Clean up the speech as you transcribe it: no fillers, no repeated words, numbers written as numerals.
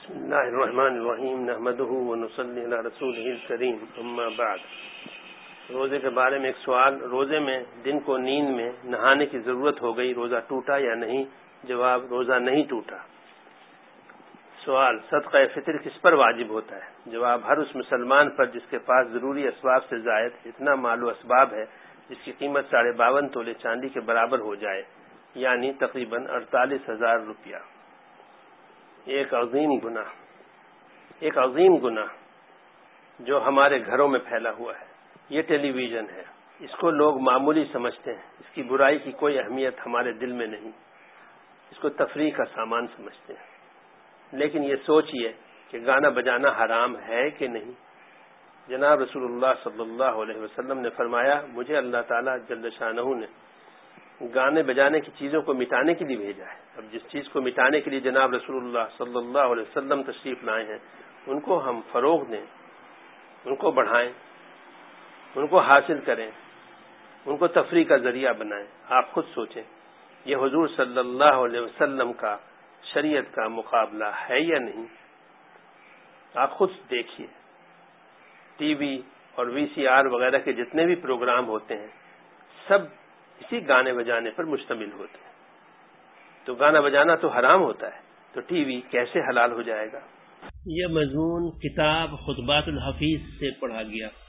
بسم اللہ الرحمن الرحیم نحمدہ ونصلی علی رسولہ الکریم اما بعد۔ روزے کے بارے میں ایک سوال، روزے میں دن کو نیند میں نہانے کی ضرورت ہو گئی، روزہ ٹوٹا یا نہیں؟ جواب، روزہ نہیں ٹوٹا۔ سوال، صدقہ فطر کس پر واجب ہوتا ہے؟ جواب، ہر اس مسلمان پر جس کے پاس ضروری اسباب سے زائد اتنا مال و اسباب ہے جس کی قیمت 52.5 تولے چاندی کے برابر ہو جائے، یعنی تقریباً 48,000 روپیہ۔ ایک عظیم گناہ جو ہمارے گھروں میں پھیلا ہوا ہے، یہ ٹیلی ویژن ہے۔ اس کو لوگ معمولی سمجھتے ہیں، اس کی برائی کی کوئی اہمیت ہمارے دل میں نہیں، اس کو تفریح کا سامان سمجھتے ہیں۔ لیکن یہ سوچئے کہ گانا بجانا حرام ہے کہ نہیں؟ جناب رسول اللہ صلی اللہ علیہ وسلم نے فرمایا، مجھے اللہ تعالیٰ جل شانہ نے گانے بجانے کی چیزوں کو مٹانے کے لیے بھیجا ہے۔ اب جس چیز کو مٹانے کے لیے جناب رسول اللہ صلی اللہ علیہ وسلم تشریف لائے ہیں، ان کو ہم فروغ دیں، ان کو بڑھائیں، ان کو حاصل کریں، ان کو تفریح کا ذریعہ بنائیں۔ آپ خود سوچیں، یہ حضور صلی اللہ علیہ وسلم کا شریعت کا مقابلہ ہے یا نہیں؟ آپ خود دیکھیے، ٹی وی اور وی سی آر وغیرہ کے جتنے بھی پروگرام ہوتے ہیں، سب اسی گانے بجانے پر مشتمل ہوتے ہیں۔ تو گانا بجانا تو حرام ہوتا ہے، تو ٹی وی کیسے حلال ہو جائے گا؟ یہ مضمون کتاب خطبات الحفیظ سے پڑھا گیا۔